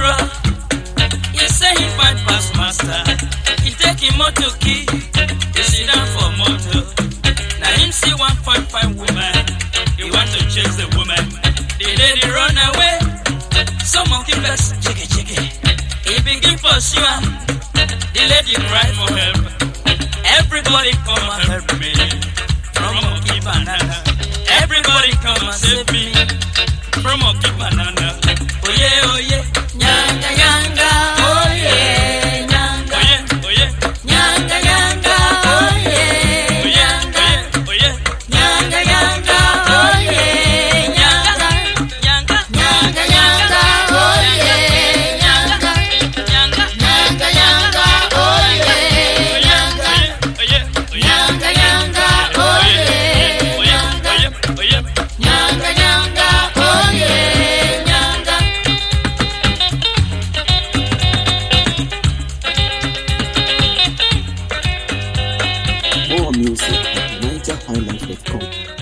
Okoro, he say he fight past master. He take him motor key, he sit down for motor. Now him see 1.5 woman, he want to chase the woman. The lady run away, some monkey bless jiggy jiggy. He begin pursue her, the lady cry for help. Everybody come and help me from monkey banana. Everybody come and save me from monkey banana. Oh yeah, oh yeah, nyanga nyanga. Oh yeah, nyanga. Oh yeah, nyanga nyanga. Oh yeah, nyanga. Oh yeah, nyanga nyanga. Oh yeah, nyanga nyanga nyanga nyanga. Oh yeah, nyanga nyanga nyanga nyanga. Oh yeah, nyanga. Oh yeah, nyanga nyanga. Oh yeah, nyanga nyanga nyanga. Oh yeah, nyanga. More music at NigerHighlife.com.